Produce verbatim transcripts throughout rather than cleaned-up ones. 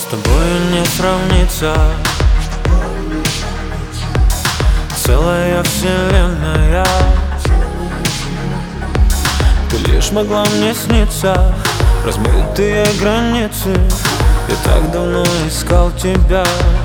тобой не сравнится целая вселенная. Ты лишь могла мне сниться, размытые границы. Я так давно искал тебя,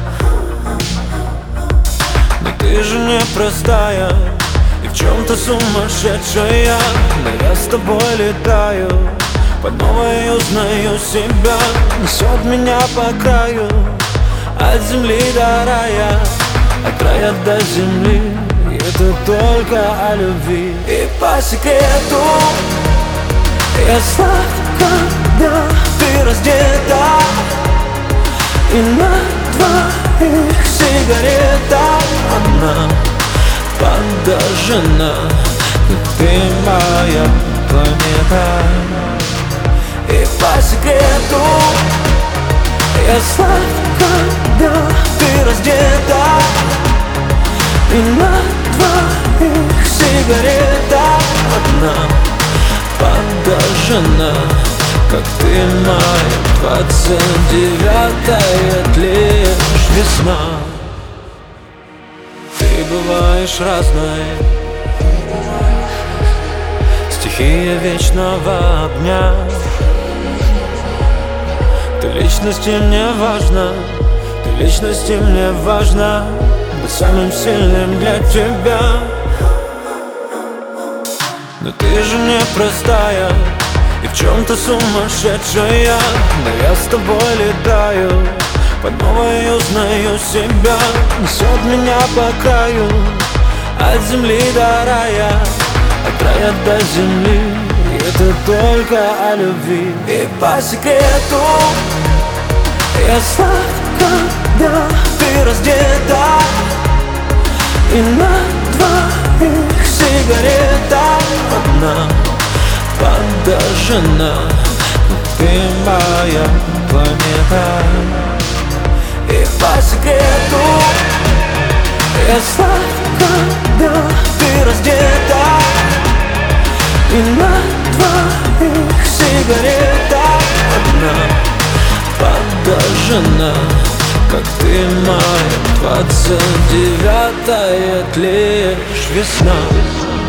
но ты же непростая и в чем-то сумасшедшая. Но я с тобой летаю, под новой узнаю себя. Несет меня по краю, от земли до рая, от рая до земли. И это только о любви. И по секрету я слышу, когда ты раздета, и на двоих сигарета одна подожжена. Ты моя планета. И по секрету я слышу, когда ты раздета, и на двоих сигарета одна подожжена. Как ты моя двадцать девятая, лишь весна. Ты бываешь разной, стихия вечного огня. Ты личности мне важна, ты личности мне важна. Быть самым сильным для тебя. Но ты же непростая и в чем-то сумасшедшая. Но я с тобой летаю, под новой узнаю себя. Несет меня по краю, от земли до рая, от рая до земли. И это только о любви. И по секрету я слышу, когда ты раздета, и на двоих сигарета одна подожжена. Ты моя планета. И по секрету я слышу, когда ты раздета, и на двоих сигарета одна подожжена. Как ты моя двадцать девятая, лишь весна.